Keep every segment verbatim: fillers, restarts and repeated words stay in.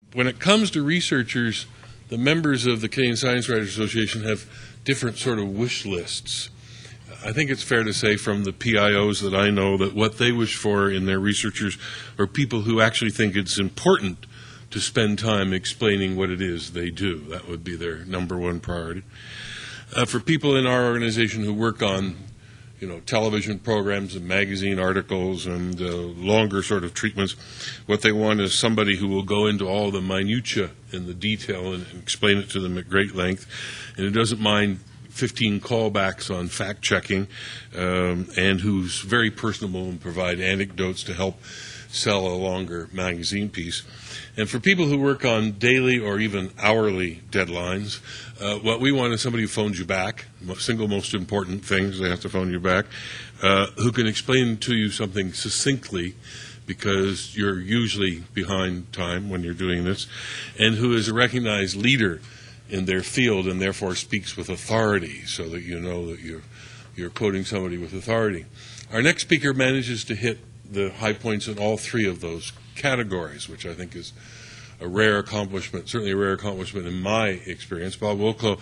when it comes to researchers, the members of the Canadian Science Writers Association have different sort of wish lists. I think it's fair to say from the P I Os that I know that what they wish for in their researchers are people who actually think it's important to spend time explaining what it is they do. That would be their number one priority. Uh, for people in our organization who work on, you know, television programs and magazine articles and uh, longer sort of treatments, what they want is somebody who will go into all the minutiae and the detail and, and explain it to them at great length, and who doesn't mind fifteen callbacks on fact-checking, um, and who's very personable and provide anecdotes to help sell a longer magazine piece. And for people who work on daily or even hourly deadlines, uh, what we want is somebody who phones you back. The single most important thing is they have to phone you back, uh, who can explain to you something succinctly, because you're usually behind time when you're doing this, and who is a recognized leader in their field and therefore speaks with authority, so that you know that you're, you're quoting somebody with authority. Our next speaker manages to hit the high points in all three of those categories, which I think is a rare accomplishment, certainly a rare accomplishment in my experience. Bob Wolkow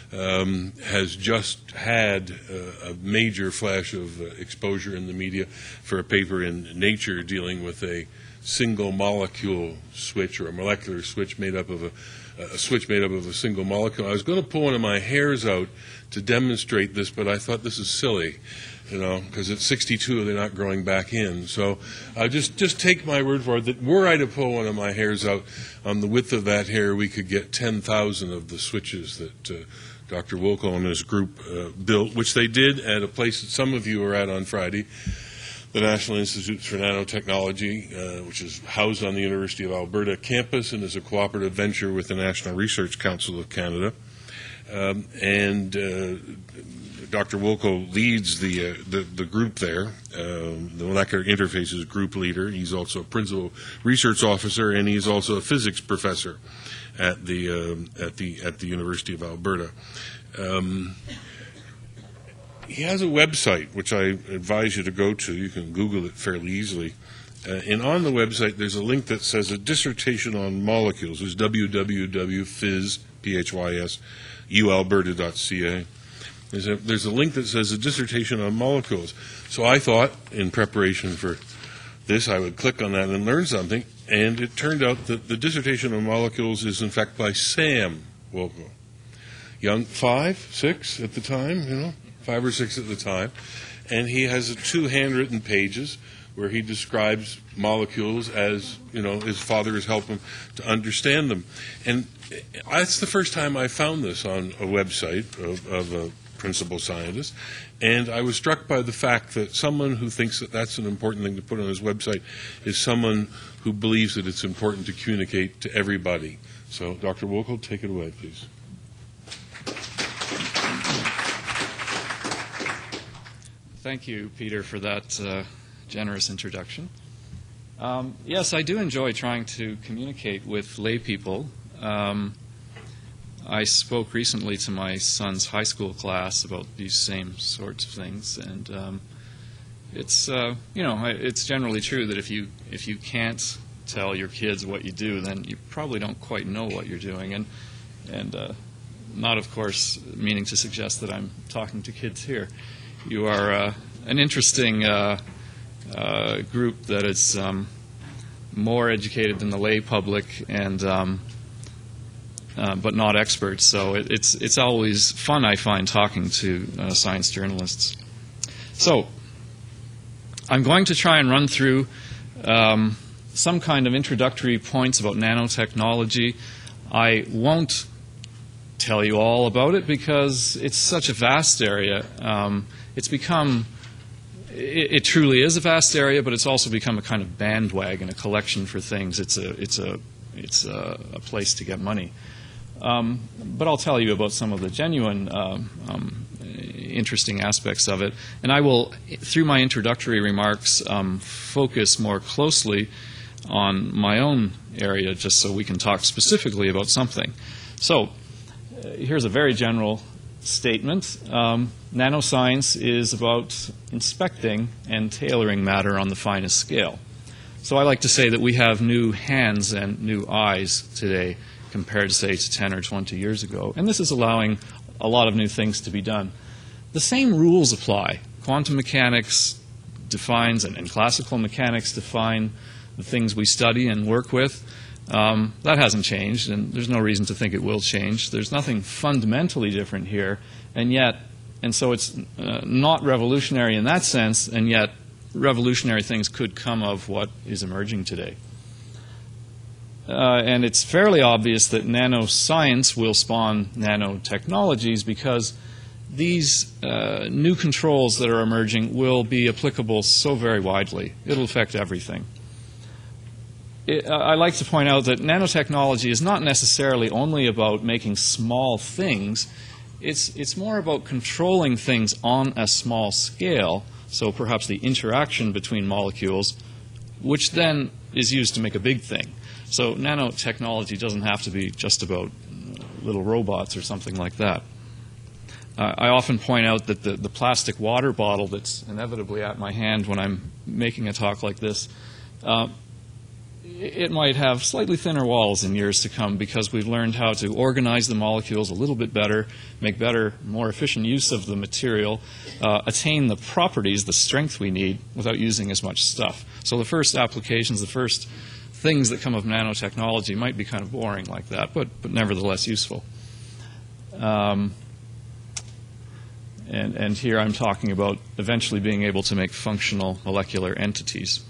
um, has just had uh, a major flash of uh, exposure in the media for a paper in Nature dealing with a single molecule switch, or a molecular switch made up of a, a switch made up of a single molecule. I was going to pull one of my hairs out to demonstrate this, but I thought this is silly, you know, because at sixty-two they're not growing back in. So uh, just just take my word for it that were I to pull one of my hairs out, on the width of that hair we could get ten thousand of the switches that uh, Doctor Wolkow and his group uh, built, which they did at a place that some of you were at on Friday, the National Institutes for Nanotechnology, uh, which is housed on the University of Alberta campus and is a cooperative venture with the National Research Council of Canada. Um, and uh, Doctor Wolkow leads the, uh, the the group there, um, the Molecular Interfaces group leader. He's also a principal research officer, and he's also a physics professor at the uh, at the at the University of Alberta. Um, he has a website which I advise you to go to. You can Google it fairly easily. Uh, and on the website, there's a link that says a dissertation on molecules. It's w w w dot phys, P H Y S, u alberta dot c a. There's a, there's a link that says a dissertation on molecules. So I thought, in preparation for this, I would click on that and learn something. And it turned out that the dissertation on molecules is, in fact, by Sam Wolkow. Young, five, six at the time, you know, five or six at the time. And he has two handwritten pages where he describes molecules as, you know, his father has helped him to understand them. And that's the first time I found this on a website of, of a principal scientist. And I was struck by the fact that someone who thinks that that's an important thing to put on his website is someone who believes that it's important to communicate to everybody. So, Doctor Wolkow, take it away, please. Thank you, Peter, for that uh, generous introduction. Um, yes, I do enjoy trying to communicate with lay people. Um, I spoke recently to my son's high school class about these same sorts of things, and um, it's uh, you know it's generally true that if you if you can't tell your kids what you do, then you probably don't quite know what you're doing, and and uh, not, of course, meaning to suggest that I'm talking to kids here. You are uh, an interesting uh, uh, group that is um, more educated than the lay public, and um, uh, but not experts. So it, it's it's always fun, I find, talking to uh, science journalists. So I'm going to try and run through um, some kind of introductory points about nanotechnology. I won't tell you all about it because it's such a vast area. Um, it's become, it, it truly is a vast area, but it's also become a kind of bandwagon, a collection for things. It's a, it's a, it's a, a place to get money. Um, but I'll tell you about some of the genuine, uh, um, interesting aspects of it. And I will, through my introductory remarks, um, focus more closely on my own area, just so we can talk specifically about something. So, uh, here's a very general statement. Um, nanoscience is about inspecting and tailoring matter on the finest scale. So I like to say that we have new hands and new eyes today compared, say, to ten or twenty years ago. And this is allowing a lot of new things to be done. The same rules apply. Quantum mechanics defines, and, and classical mechanics define the things we study and work with. Um, that hasn't changed, and there's no reason to think it will change. There's nothing fundamentally different here, and yet, and so it's uh, not revolutionary in that sense, and yet revolutionary things could come of what is emerging today. Uh, and it's fairly obvious that nanoscience will spawn nanotechnologies because these uh, new controls that are emerging will be applicable so very widely. It'll affect everything. It, uh, I like to point out that nanotechnology is not necessarily only about making small things. It's, it's more about controlling things on a small scale, so perhaps the interaction between molecules, which then is used to make a big thing. So nanotechnology doesn't have to be just about little robots or something like that. Uh, I often point out that the, the plastic water bottle that's inevitably at my hand when I'm making a talk like this, uh, it might have slightly thinner walls in years to come because we've learned how to organize the molecules a little bit better, make better, more efficient use of the material, uh, attain the properties, the strength we need without using as much stuff. So the first applications, the first things that come of nanotechnology might be kind of boring like that, but, but nevertheless useful. Um, and, and here I'm talking about eventually being able to make functional molecular entities.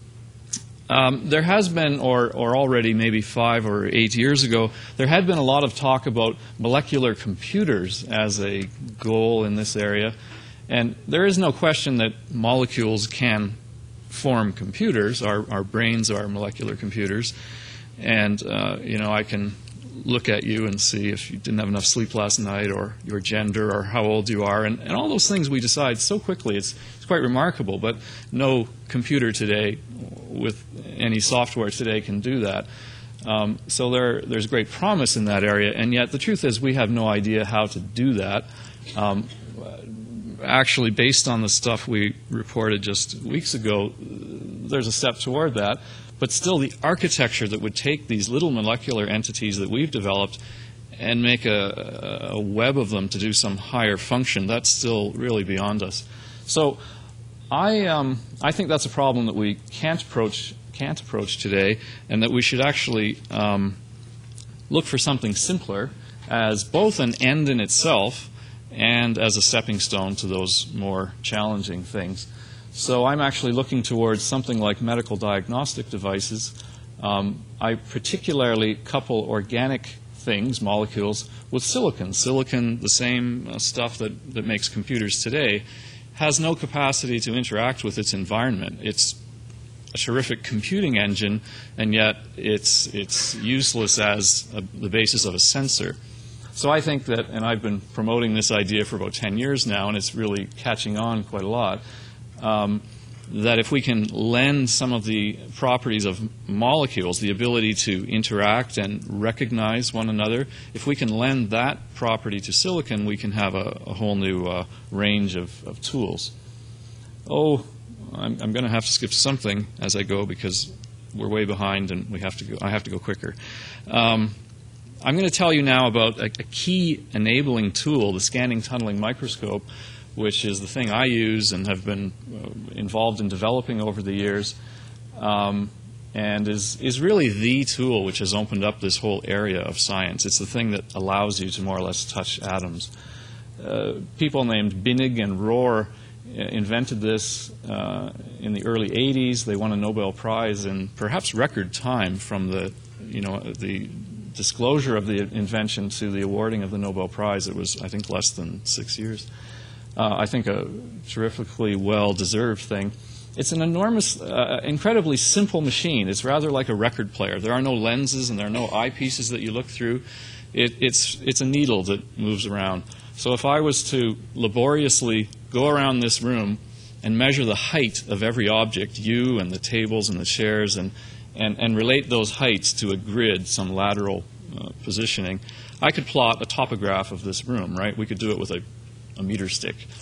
Um, there has been, or, or already maybe five or eight years ago, there had been a lot of talk about molecular computers as a goal in this area. And there is no question that molecules can form computers. Our, our brains are molecular computers. And, uh, you know, I can look at you and see if you didn't have enough sleep last night, or your gender, or how old you are. And, and all those things we decide so quickly. It's, it's quite remarkable. But no computer today with any software today can do that. Um, so there, there's great promise in that area. And yet the truth is we have no idea how to do that. Um, actually, based on the stuff we reported just weeks ago, there's a step toward that. But still, the architecture that would take these little molecular entities that we've developed and make a, a web of them to do some higher function, that's still really beyond us. So I, um, I think that's a problem that we can't approach, can't approach today, and that we should actually um, look for something simpler as both an end in itself and as a stepping stone to those more challenging things. So I'm actually looking towards something like medical diagnostic devices. Um, I particularly couple organic things, molecules, with silicon. Silicon, the same uh, stuff that, that makes computers today, has no capacity to interact with its environment. It's a terrific computing engine, and yet it's, it's useless as a, the basis of a sensor. So I think that, and I've been promoting this idea for about ten years now, and it's really catching on quite a lot, Um, that if we can lend some of the properties of molecules, the ability to interact and recognize one another, if we can lend that property to silicon, we can have a, a whole new uh, range of, of tools. Oh, I'm, I'm going to have to skip something as I go because we're way behind and we have to go, I have to go quicker. Um, I'm going to tell you now about a, a key enabling tool, the scanning tunneling microscope, which is the thing I use and have been uh, involved in developing over the years, um, and is, is really the tool which has opened up this whole area of science. It's the thing that allows you to more or less touch atoms. Uh, people named Binnig and Rohr invented this uh, in the early eighties. They won a Nobel Prize in perhaps record time from the, you know, the disclosure of the invention to the awarding of the Nobel Prize. It was, I think, less than six years. Uh, I think a terrifically well-deserved thing. It's an enormous, uh, incredibly simple machine. It's rather like a record player. There are no lenses and there are no eyepieces that you look through. It, it's, it's a needle that moves around. So if I was to laboriously go around this room and measure the height of every object, you and the tables and the chairs, and, and, and relate those heights to a grid, some lateral uh, positioning, I could plot a topograph of this room, right? We could do it with a a meter stick.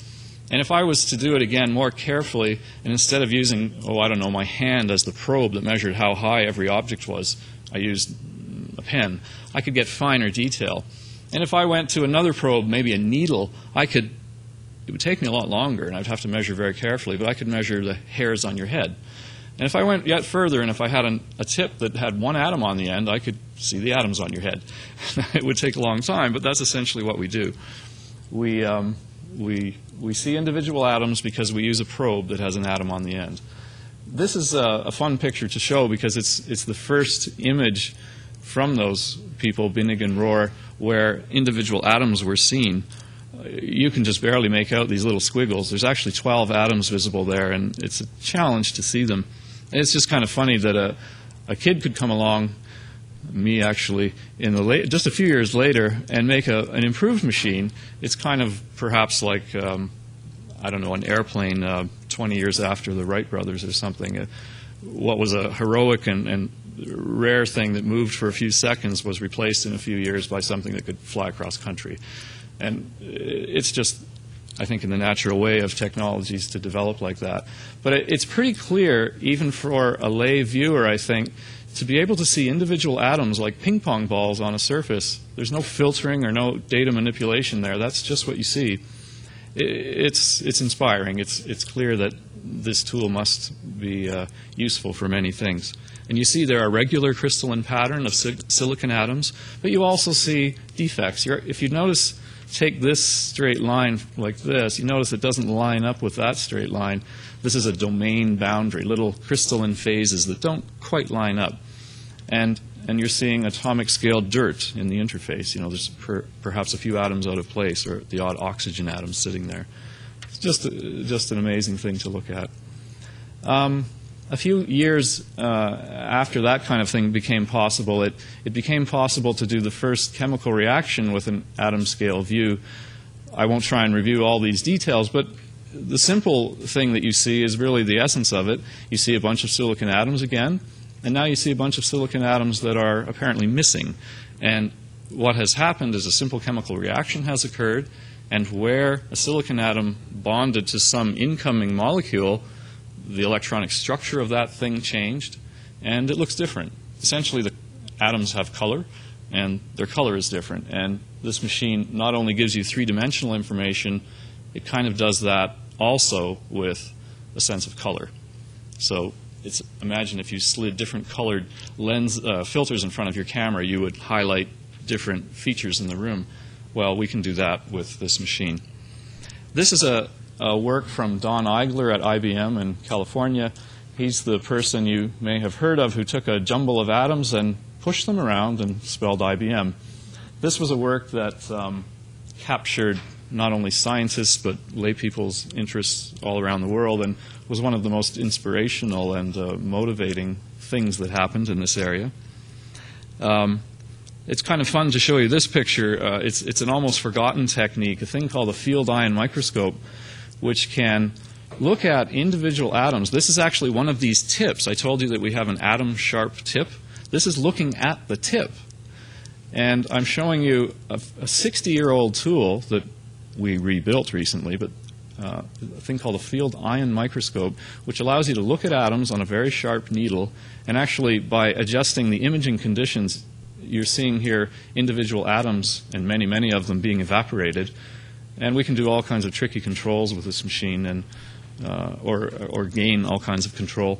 And if I was to do it again more carefully, and instead of using, oh, I don't know, my hand as the probe that measured how high every object was, I used a pen, I could get finer detail. And if I went to another probe, maybe a needle, I could, it would take me a lot longer, and I'd have to measure very carefully, but I could measure the hairs on your head. And if I went yet further, and if I had an, a tip that had one atom on the end, I could see the atoms on your head. It would take a long time, but that's essentially what we do. We, um, we, we see individual atoms because we use a probe that has an atom on the end. This is a, a fun picture to show because it's, it's the first image from those people, Binnig and Rohr, where individual atoms were seen. You can just barely make out these little squiggles. There's actually twelve atoms visible there, and it's a challenge to see them. And it's just kind of funny that a, a kid could come along, me actually, in the late, just a few years later, and make a, an improved machine. It's kind of perhaps like, um, I don't know, an airplane uh, twenty years after the Wright brothers or something. Uh, what was a heroic and, and rare thing that moved for a few seconds was replaced in a few years by something that could fly across country. And it's just, I think, in the natural way of technologies to develop like that. But it's pretty clear, even for a lay viewer, I think, to be able to see individual atoms like ping pong balls on a surface. There's no filtering or no data manipulation there. That's just what you see. It's, it's inspiring. It's, it's clear that this tool must be uh, useful for many things. And you see there are regular crystalline pattern of si silicon atoms, but you also see defects. You're, if you notice, take this straight line like this, you notice it doesn't line up with that straight line. This is a domain boundary, little crystalline phases that don't quite line up. And, and you're seeing atomic scale dirt in the interface. You know, there's per, perhaps a few atoms out of place, or the odd oxygen atom sitting there. It's just, a, just an amazing thing to look at. Um, A few years uh, after that kind of thing became possible, it, it became possible to do the first chemical reaction with an atom scale view. I won't try and review all these details, but the simple thing that you see is really the essence of it. You see a bunch of silicon atoms again, and now you see a bunch of silicon atoms that are apparently missing. And what has happened is a simple chemical reaction has occurred, and where a silicon atom bonded to some incoming molecule, the electronic structure of that thing changed, and it looks different. Essentially, the atoms have color, and their color is different. And this machine not only gives you three-dimensional information, it kind of does that also with a sense of color. So it's, imagine if you slid different colored lens uh, filters in front of your camera, you would highlight different features in the room. Well, we can do that with this machine. This is a Uh, work from Don Eigler at I B M in California. He's the person you may have heard of who took a jumble of atoms and pushed them around and spelled I B M. This was a work that um, captured not only scientists but lay people's interests all around the world, and was one of the most inspirational and uh, motivating things that happened in this area. Um, It's kind of fun to show you this picture. Uh, it's, it's an almost forgotten technique, a thing called a field ion microscope, which can look at individual atoms. This is actually one of these tips. I told you that we have an atom-sharp tip. This is looking at the tip. And I'm showing you a sixty-year-old tool that we rebuilt recently, but uh, a thing called a field ion microscope, which allows you to look at atoms on a very sharp needle, and actually by adjusting the imaging conditions, you're seeing here individual atoms, and many, many of them being evaporated. And we can do all kinds of tricky controls with this machine, and uh, or, or gain all kinds of control.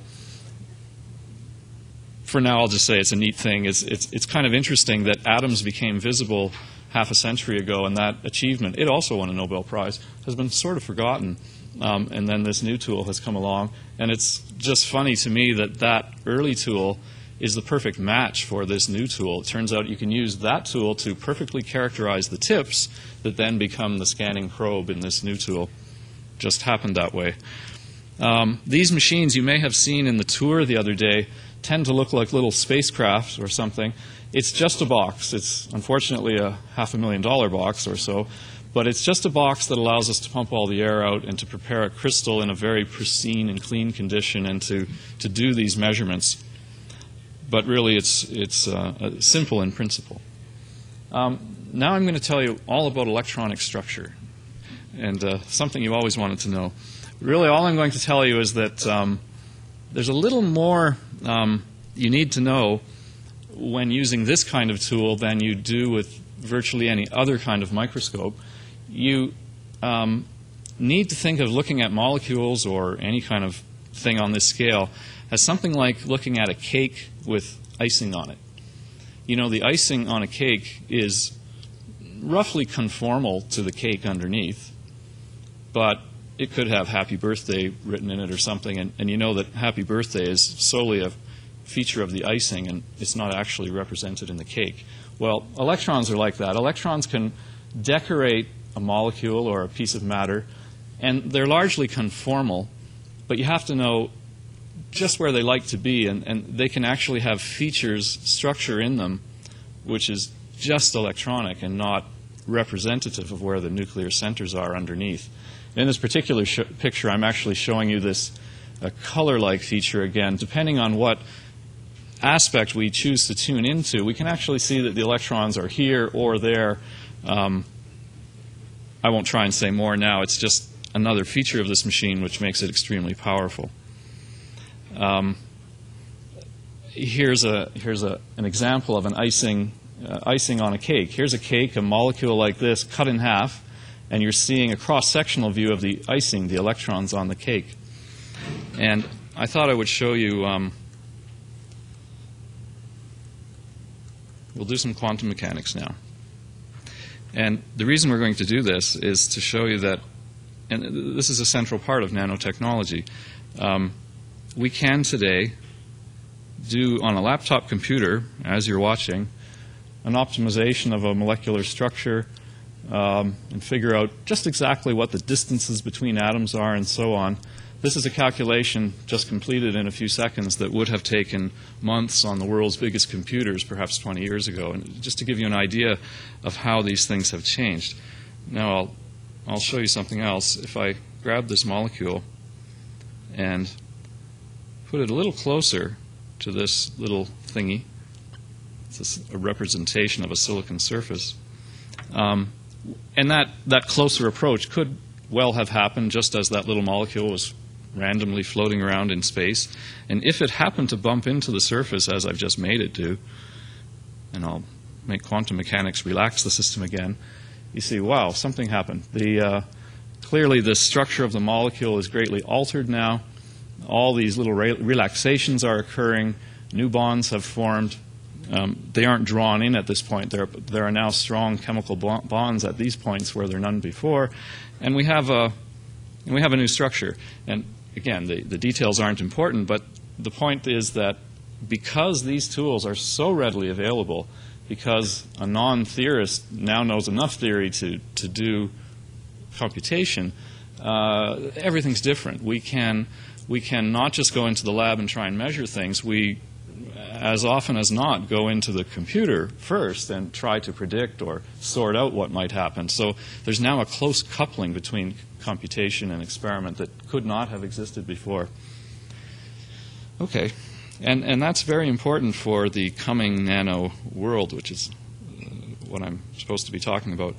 For now, I'll just say it's a neat thing. It's, it's, it's kind of interesting that atoms became visible half a century ago, and that achievement, it also won a Nobel Prize, has been sort of forgotten. Um, and then this new tool has come along. And it's just funny to me that that early tool is the perfect match for this new tool. It turns out you can use that tool to perfectly characterize the tips that then become the scanning probe in this new tool. Just happened that way. Um, these machines you may have seen in the tour the other day tend to look like little spacecraft or something. It's just a box. It's unfortunately a half a million dollar box or so, but it's just a box that allows us to pump all the air out and to prepare a crystal in a very pristine and clean condition, and to, to do these measurements. But really, it's, it's uh, simple in principle. Um, now I'm going to tell you all about electronic structure. and uh, something you always wanted to know. Really, all I'm going to tell you is that um, there's a little more um, you need to know when using this kind of tool than you do with virtually any other kind of microscope. You um, need to think of looking at molecules or any kind of thing on this scale as something like looking at a cake with icing on it. You know, the icing on a cake is roughly conformal to the cake underneath, but it could have happy birthday written in it or something, and, and you know that happy birthday is solely a feature of the icing and it's not actually represented in the cake. Well, electrons are like that. Electrons can decorate a molecule or a piece of matter, and they're largely conformal, but you have to know just where they like to be, and, and they can actually have features, structure in them, which is just electronic and not representative of where the nuclear centers are underneath. In this particular sh picture, I'm actually showing you this uh, color-like feature again. Depending on what aspect we choose to tune into, we can actually see that the electrons are here or there. Um, I won't try and say more now. It's just another feature of this machine which makes it extremely powerful. Um, here's a, here's a, an example of an icing, uh, icing on a cake. Here's a cake, a molecule like this, cut in half, and you're seeing a cross-sectional view of the icing, the electrons on the cake. And I thought I would show you, um, we'll do some quantum mechanics now. And the reason we're going to do this is to show you that, and this is a central part of nanotechnology, um, we can today do on a laptop computer, as you're watching, an optimization of a molecular structure um, and figure out just exactly what the distances between atoms are and so on. This is a calculation just completed in a few seconds that would have taken months on the world's biggest computers perhaps twenty years ago. And just to give you an idea of how these things have changed. Now I'll, I'll show you something else. If I grab this molecule and put it a little closer to this little thingy, it's a representation of a silicon surface, um, and that, that closer approach could well have happened just as that little molecule was randomly floating around in space. And if it happened to bump into the surface as I've just made it do, and I'll make quantum mechanics relax the system again, you see, wow, something happened. The, uh, clearly the structure of the molecule is greatly altered now. All these little re relaxations are occurring. New bonds have formed. Um, they aren't drawn in at this point. There, there are now strong chemical bonds at these points where there are none before. And we have a, and we have a new structure. And again, the, the details aren't important, but the point is that because these tools are so readily available, because a non-theorist now knows enough theory to, to do computation, uh, everything's different. We can, we can not just go into the lab and try and measure things. We, as often as not, go into the computer first and try to predict or sort out what might happen. So there's now a close coupling between computation and experiment that could not have existed before. Okay, and, and that's very important for the coming nano world, which is uh, what I'm supposed to be talking about.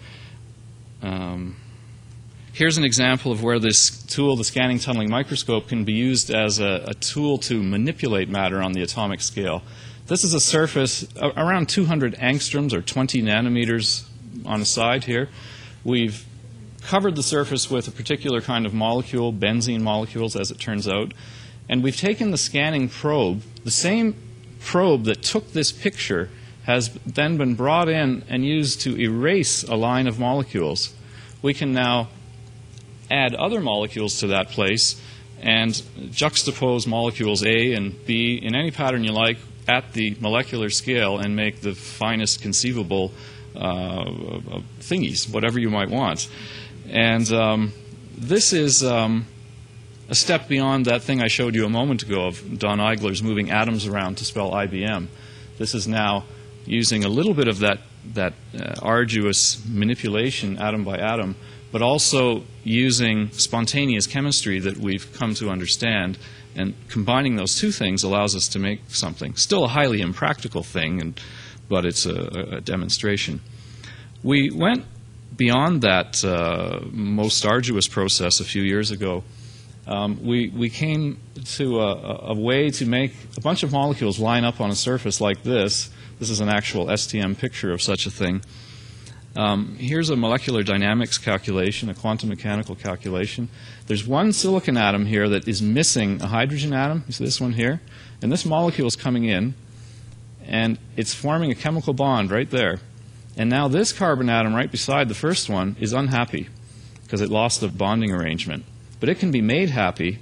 Um, Here's an example of where this tool, the scanning tunneling microscope, can be used as a, a tool to manipulate matter on the atomic scale. This is a surface uh, around two hundred angstroms or twenty nanometers on the side here. We've covered the surface with a particular kind of molecule, benzene molecules as it turns out, and we've taken the scanning probe. The same probe that took this picture has then been brought in and used to erase a line of molecules. We can now add other molecules to that place and juxtapose molecules A and B in any pattern you like at the molecular scale and make the finest conceivable uh, thingies, whatever you might want. And um, this is um, a step beyond that thing I showed you a moment ago of Don Eigler's moving atoms around to spell I B M. This is now using a little bit of that, that uh, arduous manipulation atom by atom, but also using spontaneous chemistry that we've come to understand, and combining those two things allows us to make something. Still a highly impractical thing, and, but it's a, a demonstration. We went beyond that uh, most arduous process a few years ago, um, we, we came to a, a way to make a bunch of molecules line up on a surface like this. This is an actual S T M picture of such a thing. Um, here's a molecular dynamics calculation, a quantum mechanical calculation. There's one silicon atom here that is missing a hydrogen atom. You see this one here? And this molecule is coming in, and it's forming a chemical bond right there. And now this carbon atom right beside the first one is unhappy because it lost the bonding arrangement. But it can be made happy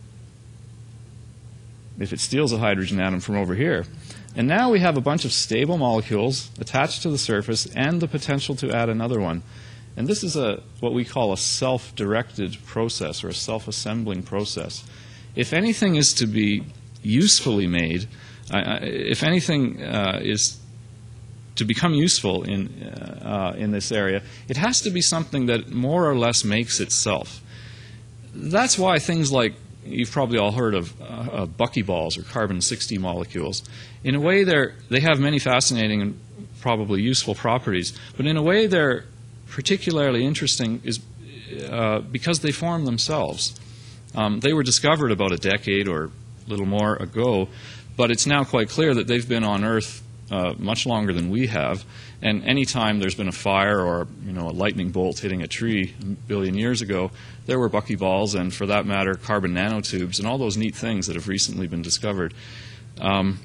if it steals a hydrogen atom from over here. And now we have a bunch of stable molecules attached to the surface and the potential to add another one. And this is a what we call a self-directed process, or a self-assembling process. If anything is to be usefully made, uh, if anything uh, is to become useful in, uh, uh, in this area, it has to be something that more or less makes itself. That's why things like, you've probably all heard of uh, uh, buckyballs or carbon sixty molecules. In a way, they're, they have many fascinating and probably useful properties, but in a way they're particularly interesting is uh, because they form themselves. Um, they were discovered about a decade or a little more ago, but it's now quite clear that they've been on Earth uh, much longer than we have, and any time there's been a fire or you know a lightning bolt hitting a tree a billion years ago, there were buckyballs and, for that matter, carbon nanotubes and all those neat things that have recently been discovered. Um,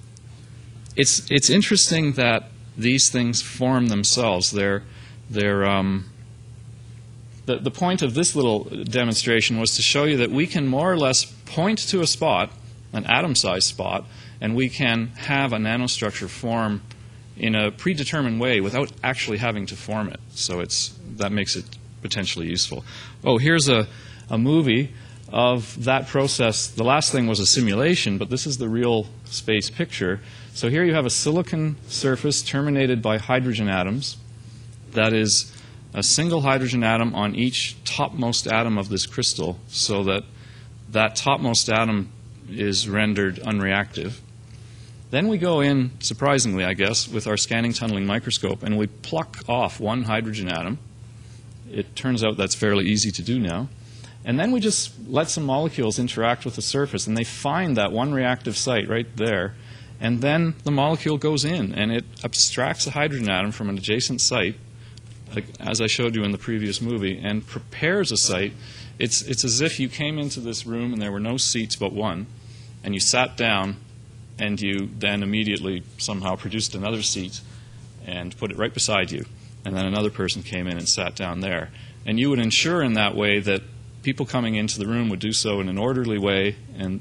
it's it's interesting that these things form themselves. They're they're um, the the point of this little demonstration was to show you that we can more or less point to a spot, an atom-sized spot, and we can have a nanostructure form in a predetermined way without actually having to form it. So it's that makes it potentially useful. Oh, here's a, a movie of that process. The last thing was a simulation, but this is the real space picture. So here you have a silicon surface terminated by hydrogen atoms. That is a single hydrogen atom on each topmost atom of this crystal, so that that topmost atom is rendered unreactive. Then we go in, surprisingly, I guess, with our scanning tunneling microscope, and we pluck off one hydrogen atom. It turns out that's fairly easy to do now. And then we just let some molecules interact with the surface, and they find that one reactive site right there. And then the molecule goes in, and it abstracts a hydrogen atom from an adjacent site, like, as I showed you in the previous movie, and prepares a site. It's, it's as if you came into this room and there were no seats but one, and you sat down, and you then immediately somehow produced another seat and put it right beside you. And then another person came in and sat down there. And you would ensure in that way that people coming into the room would do so in an orderly way, and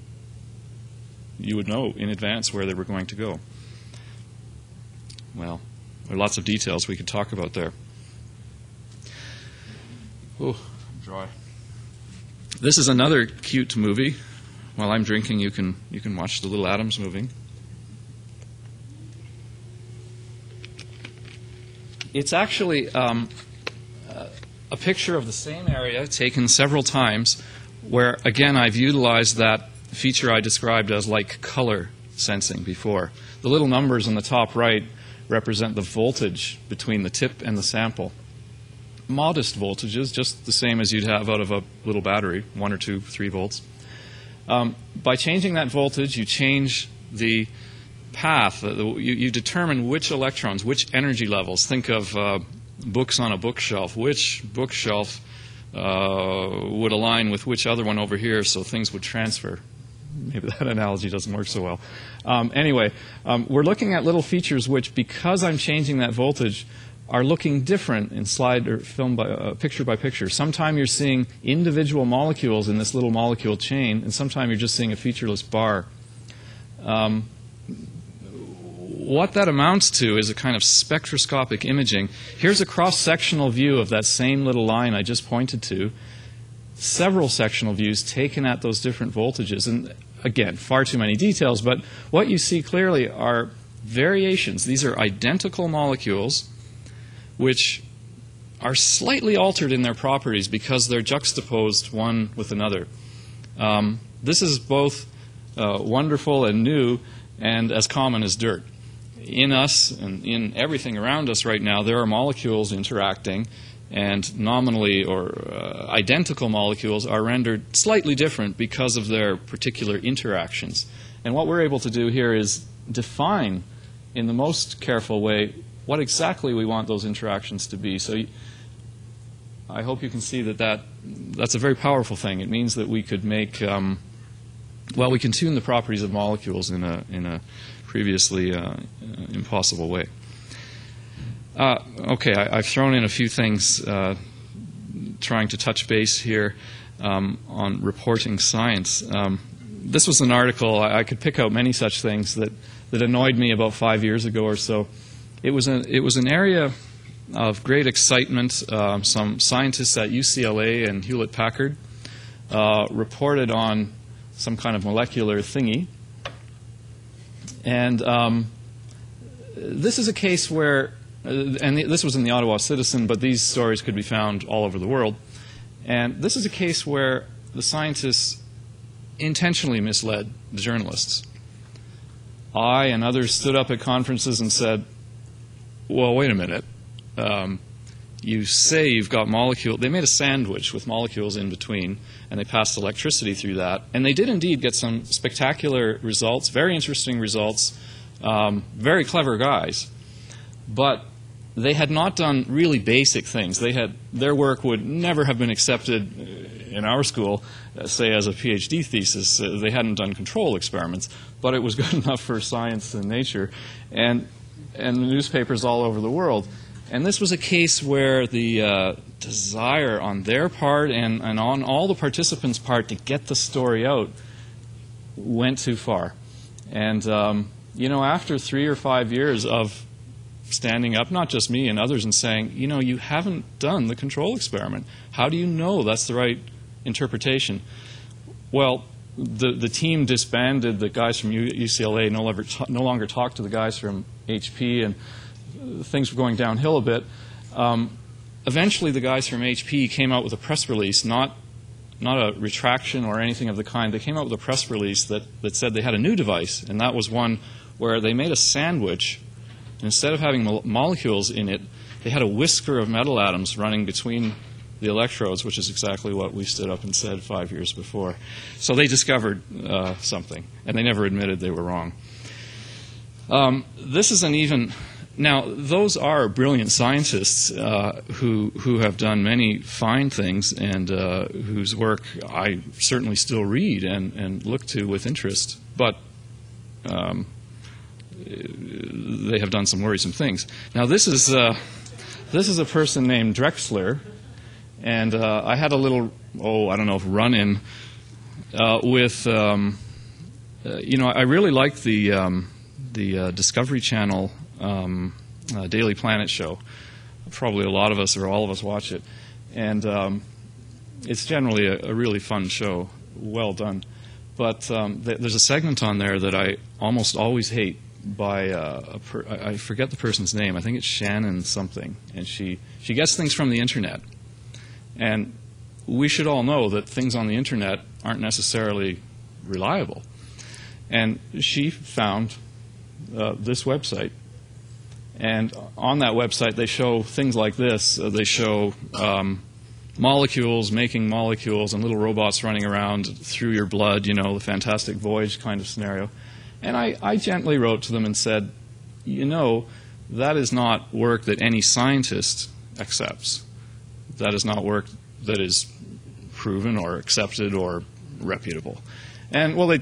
you would know in advance where they were going to go. Well, there are lots of details we could talk about there. Oh, I'm dry. This is another cute movie. While I'm drinking, you can you can watch the little atoms moving. It's actually um, uh, a picture of the same area taken several times, where again I've utilized that feature I described as like color sensing before. The little numbers on the top right represent the voltage between the tip and the sample. Modest voltages, just the same as you'd have out of a little battery, one or two, three volts. Um, by changing that voltage, you change the path. Uh, the, you, you determine which electrons, which energy levels. Think of uh, books on a bookshelf. Which bookshelf uh, would align with which other one over here so things would transfer? Maybe that analogy doesn't work so well. Um, anyway, um, we're looking at little features which, because I'm changing that voltage, are looking different in slide or film by uh, picture by picture. Sometimes you're seeing individual molecules in this little molecule chain, and sometimes you're just seeing a featureless bar. Um, what that amounts to is a kind of spectroscopic imaging. Here's a cross-sectional view of that same little line I just pointed to. Several sectional views taken at those different voltages. And again, far too many details, but what you see clearly are variations. These are identical molecules which are slightly altered in their properties because they're juxtaposed one with another. Um, this is both uh, wonderful and new and as common as dirt. In us and in everything around us right now, there are molecules interacting, and nominally or uh, identical molecules are rendered slightly different because of their particular interactions. And what we're able to do here is define in the most careful way what exactly we want those interactions to be. So you, I hope you can see that, that that's a very powerful thing. It means that we could make, um, well, we can tune the properties of molecules in a, in a previously uh, impossible way. Uh, okay, I, I've thrown in a few things uh, trying to touch base here um, on reporting science. Um, this was an article, I, I could pick out many such things that, that annoyed me about five years ago or so. It was, a, it was an area of great excitement. Uh, some scientists at U C L A and Hewlett-Packard uh, reported on some kind of molecular thingy. And um, this is a case where, uh, and this was in the Ottawa Citizen, but these stories could be found all over the world. And this is a case where the scientists intentionally misled the journalists. I and others stood up at conferences and said, well, wait a minute. Um, you say you've got molecules. They made a sandwich with molecules in between, and they passed electricity through that. And they did indeed get some spectacular results, very interesting results, um, very clever guys. But they had not done really basic things. They had, their work would never have been accepted in our school, uh, say, as a PhD thesis. Uh, they hadn't done control experiments, but it was good enough for Science and Nature and, and newspapers all over the world. And this was a case where the uh, desire on their part and, and on all the participants' part to get the story out went too far. And, um, you know, after three or five years of standing up, not just me and others, and saying, you know, you haven't done the control experiment. How do you know that's the right interpretation? Well, the, the team disbanded. The guys from U C L A no longer, no longer talked to the guys from H P, and things were going downhill a bit. Um, eventually, the guys from H P came out with a press release, not, not a retraction or anything of the kind. They came out with a press release that, that said they had a new device, and that was one where they made a sandwich. Instead of having mo molecules in it, they had a whisker of metal atoms running between the electrodes, which is exactly what we stood up and said five years before. So they discovered uh, something, and they never admitted they were wrong. Um, this is an even... Now, those are brilliant scientists uh, who, who have done many fine things and uh, whose work I certainly still read and, and look to with interest. But um, they have done some worrisome things. Now, this is, uh, this is a person named Drexler, and uh, I had a little, oh, I don't know, run-in uh, with, um, uh, you know, I really like the, um, the uh, Discovery Channel um, uh, Daily Planet show. Probably a lot of us or all of us watch it. And um, it's generally a, a really fun show, well done. But um, th there's a segment on there that I almost always hate by uh, a per I, I forget the person's name. I think it's Shannon something, and she she gets things from the internet. And we should all know that things on the internet aren't necessarily reliable. And she found uh, this website, and on that website they show things like this. Uh, they show um, molecules making molecules and little robots running around through your blood, you know, the Fantastic Voyage kind of scenario. And I, I gently wrote to them and said, you know, that is not work that any scientist accepts. That is not work that is proven or accepted or reputable. And, well, they,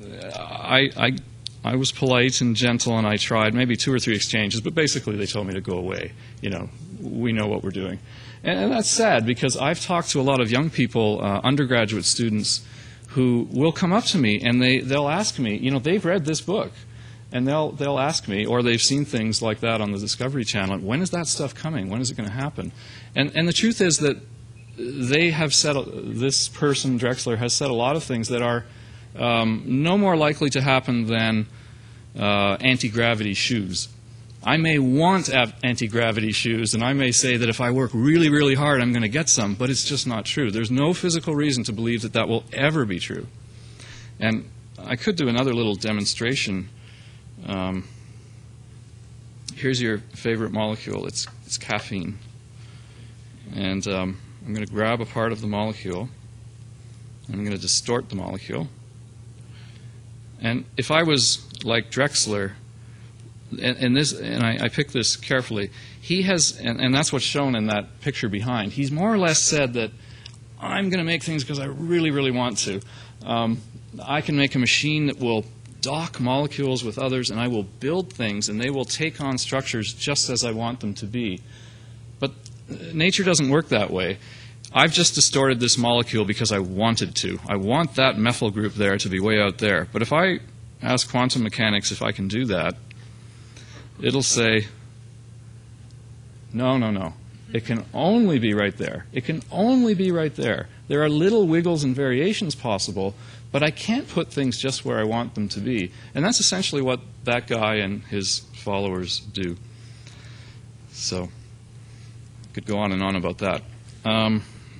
I, I, I was polite and gentle, and I tried maybe two or three exchanges, but basically they told me to go away. You know, we know what we're doing. And, and that's sad, because I've talked to a lot of young people, uh, undergraduate students, who will come up to me and they, they'll ask me, you know, they've read this book, and they'll, they'll ask me, or they've seen things like that on the Discovery Channel, when is that stuff coming? When is it going to happen? And, and the truth is that they have said, this person, Drexler, has said a lot of things that are um, no more likely to happen than uh, anti-gravity shoes. I may want anti-gravity shoes, and I may say that if I work really, really hard, I'm going to get some, but it's just not true. There's no physical reason to believe that that will ever be true. And I could do another little demonstration. Um, here's your favorite molecule. It's, it's caffeine. And um, I'm going to grab a part of the molecule. I'm going to distort the molecule. And if I was like Drexler, and, and this, and I, I picked this carefully, he has, and, and that's what's shown in that picture behind. He's more or less said that I'm going to make things because I really, really want to. Um, I can make a machine that will dock molecules with others, and I will build things, and they will take on structures just as I want them to be. But nature doesn't work that way. I've just distorted this molecule because I wanted to. I want that methyl group there to be way out there. But if I ask quantum mechanics if I can do that, it'll say, no, no, no. It can only be right there. It can only be right there. There are little wiggles and variations possible, but I can't put things just where I want them to be. And that's essentially what that guy and his followers do. So I could go on and on about that. Um,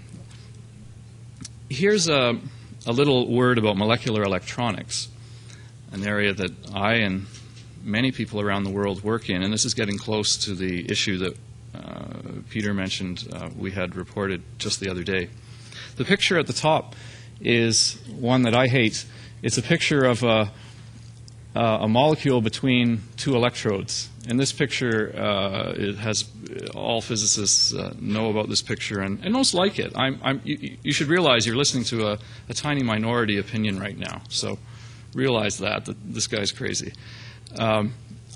here's a, a little word about molecular electronics, an area that I and many people around the world work in, and this is getting close to the issue that uh, Peter mentioned uh, we had reported just the other day. The picture at the top is one that I hate. It's a picture of a, uh, a molecule between two electrodes. And this picture, uh, it has all physicists uh, know about this picture and, and most like it. I'm, I'm, you, you should realize you're listening to a, a tiny minority opinion right now. So realize that, that this guy's crazy. Um,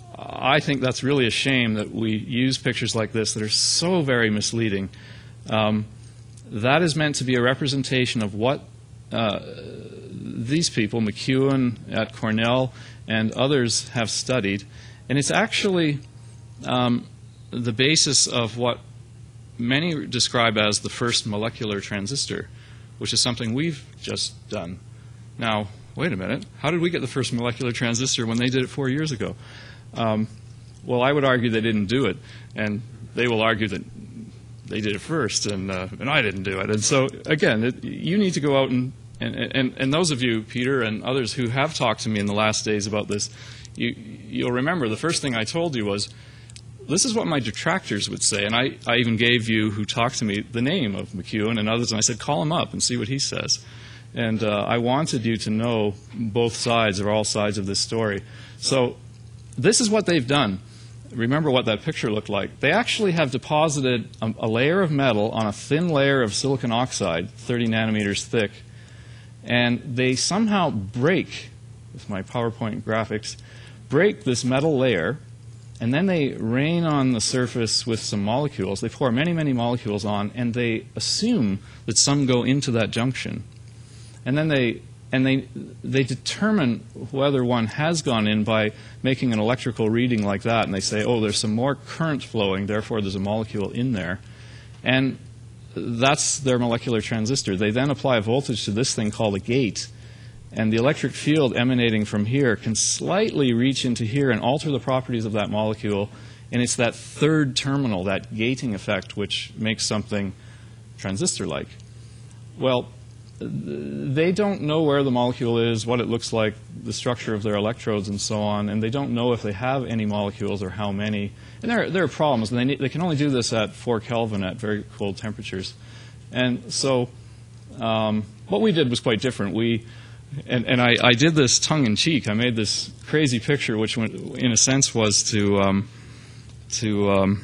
I think that's really a shame that we use pictures like this that are so very misleading. Um, that is meant to be a representation of what uh, these people, McEwen at Cornell and others, have studied. And it's actually um, the basis of what many describe as the first molecular transistor, which is something we've just done. Now, wait a minute. How did we get the first molecular transistor when they did it four years ago? Um, well, I would argue they didn't do it, and they will argue that they did it first, and, uh, and I didn't do it. And so, again, it, you need to go out and, and, and, and those of you, Peter, and others who have talked to me in the last days about this, you, you'll remember the first thing I told you was, this is what my detractors would say. And I, I even gave you, who talked to me, the name of McEwen and others, and I said, call him up and see what he says. And uh, I wanted you to know both sides, or all sides of this story. So this is what they've done. Remember what that picture looked like. They actually have deposited a, a layer of metal on a thin layer of silicon oxide, thirty nanometers thick, and they somehow break, with my PowerPoint graphics, break this metal layer, and then they rain on the surface with some molecules. They pour many, many molecules on, and they assume that some go into that junction. And then they and they they determine whether one has gone in by making an electrical reading like that, and they say, oh, there's some more current flowing, therefore there's a molecule in there. And that's their molecular transistor. They then apply a voltage to this thing called a gate, and the electric field emanating from here can slightly reach into here and alter the properties of that molecule, and it's that third terminal, that gating effect, which makes something transistor-like. Well, they don't know where the molecule is, what it looks like, the structure of their electrodes, and so on, and they don't know if they have any molecules or how many. And there, there are problems. And they, need, they can only do this at four Kelvin at very cold temperatures. And so um, what we did was quite different. We, and and I, I did this tongue-in-cheek. I made this crazy picture, which in a sense was to, um, to um,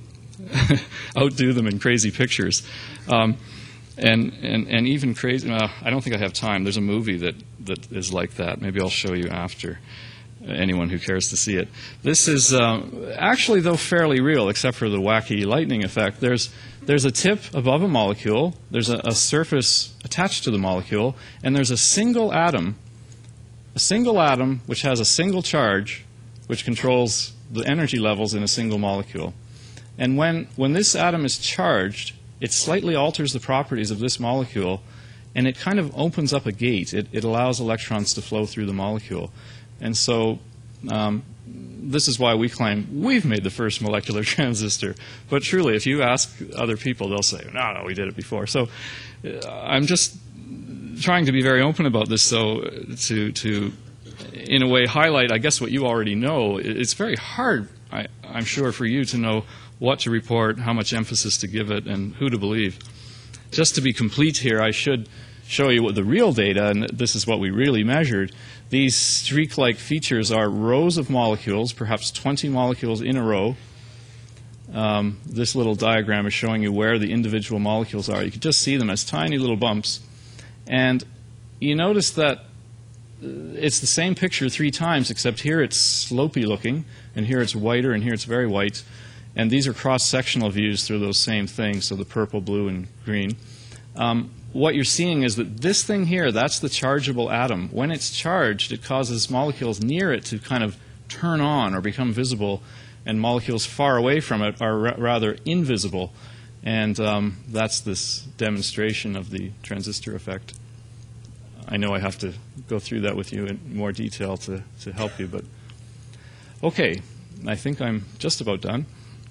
outdo them in crazy pictures. Um, And, and, and even crazy, uh, I don't think I have time. There's a movie that, that is like that. Maybe I'll show you after, anyone who cares to see it. This is uh, actually, though, fairly real, except for the wacky lightning effect. There's, there's a tip above a molecule, there's a, a surface attached to the molecule, and there's a single atom, a single atom which has a single charge, which controls the energy levels in a single molecule. And when, when this atom is charged, it slightly alters the properties of this molecule, and it kind of opens up a gate. It, it allows electrons to flow through the molecule. And so um, this is why we claim we've made the first molecular transistor. But truly, if you ask other people, they'll say, no, no, we did it before. So uh, I'm just trying to be very open about this, so to, to, in a way, highlight, I guess, what you already know. It's very hard, I, I'm sure, for you to know what to report, how much emphasis to give it, and who to believe. Just to be complete here, I should show you what the real data, and this is what we really measured. These streak-like features are rows of molecules, perhaps twenty molecules in a row. Um, this little diagram is showing you where the individual molecules are. You can just see them as tiny little bumps. And you notice that it's the same picture three times, except here it's slopey looking, and here it's whiter, and here it's very white. And these are cross-sectional views through those same things, so the purple, blue, and green. Um, what you're seeing is that this thing here, that's the chargeable atom. When it's charged, it causes molecules near it to kind of turn on or become visible, and molecules far away from it are ra rather invisible. And um, that's this demonstration of the transistor effect. I know I have to go through that with you in more detail to, to help you, but okay, I think I'm just about done.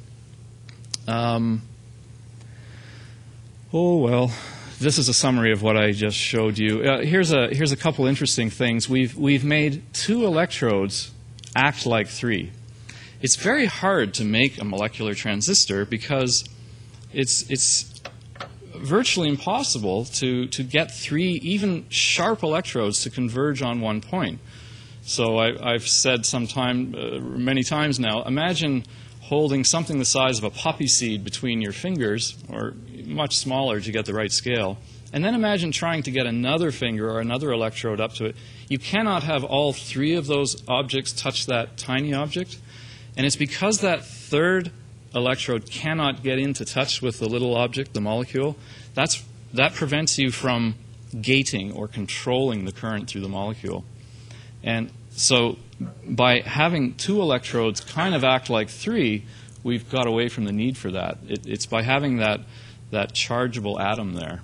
Um, oh, well, this is a summary of what I just showed you. Uh, here's a, here's a couple interesting things. We've, we've made two electrodes act like three. It's very hard to make a molecular transistor because it's, it's virtually impossible to, to get three even sharp electrodes to converge on one point. So I, I've said sometime, uh, many times now, imagine holding something the size of a poppy seed between your fingers, or much smaller to get the right scale, and then imagine trying to get another finger or another electrode up to it. You cannot have all three of those objects touch that tiny object, and it's because that third electrode cannot get into touch with the little object, the molecule, that's, that prevents you from gating or controlling the current through the molecule. And so by having two electrodes kind of act like three, we've got away from the need for that. It, it's by having that, that chargeable atom there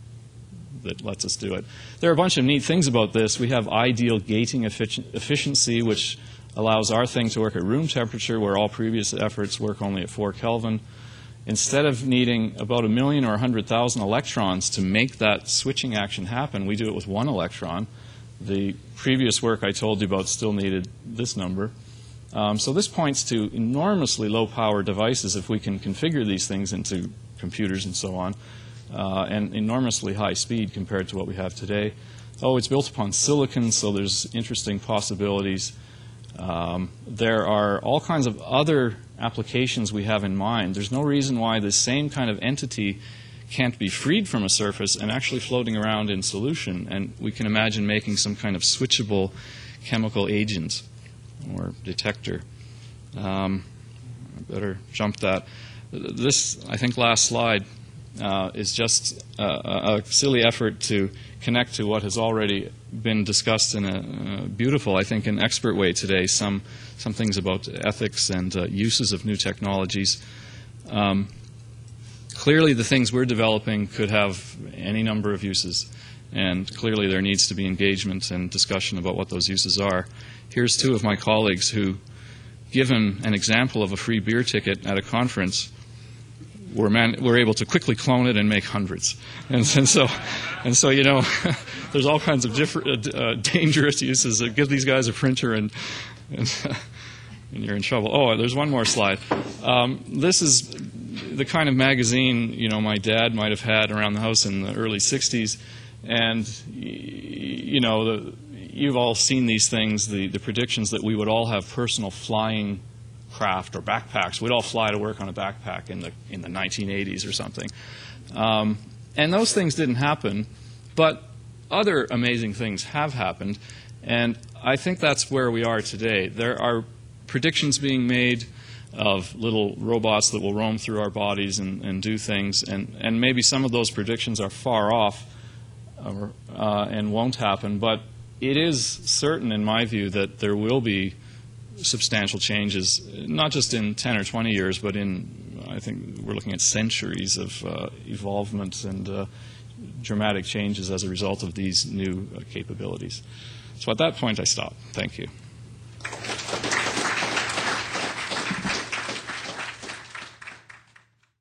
that lets us do it. There are a bunch of neat things about this. We have ideal gating effic efficiency, which allows our thing to work at room temperature, where all previous efforts work only at four Kelvin. Instead of needing about a million or a hundred thousand electrons to make that switching action happen, we do it with one electron. The previous work I told you about still needed this number. Um, so this points to enormously low-power devices if we can configure these things into computers and so on, uh, and enormously high speed compared to what we have today. Oh, it's built upon silicon, so there's interesting possibilities. Um, there are all kinds of other applications we have in mind. There's no reason why the same kind of entity can't be freed from a surface and actually floating around in solution. And we can imagine making some kind of switchable chemical agent or detector. Um, I better jump that. This, I think, last slide uh, is just a, a silly effort to connect to what has already been discussed in a, a beautiful, I think, an expert way today, some, some things about ethics and uh, uses of new technologies. Um, clearly, the things we're developing could have any number of uses, and clearly there needs to be engagement and discussion about what those uses are. Here's two of my colleagues who, given an example of a free beer ticket at a conference, We're, man, we're able to quickly clone it and make hundreds. And, and, so, and so, you know, there's all kinds of different, uh, uh, dangerous uses. Uh, give these guys a printer and, and, uh, and you're in trouble. Oh, there's one more slide. Um, this is the kind of magazine, you know, my dad might have had around the house in the early sixties. And, you know, the, you've all seen these things, the, the predictions that we would all have personal flying craft or backpacks. We'd all fly to work on a backpack in the in the nineteen eighties or something. Um, and those things didn't happen, but other amazing things have happened, and I think that's where we are today. There are predictions being made of little robots that will roam through our bodies and, and do things, and, and maybe some of those predictions are far off or, uh, and won't happen, but it is certain, in my view, that there will be substantial changes, not just in ten or twenty years, but in, I think we're looking at centuries of uh, evolvement and uh, dramatic changes as a result of these new uh, capabilities. So at that point, I stop. Thank you.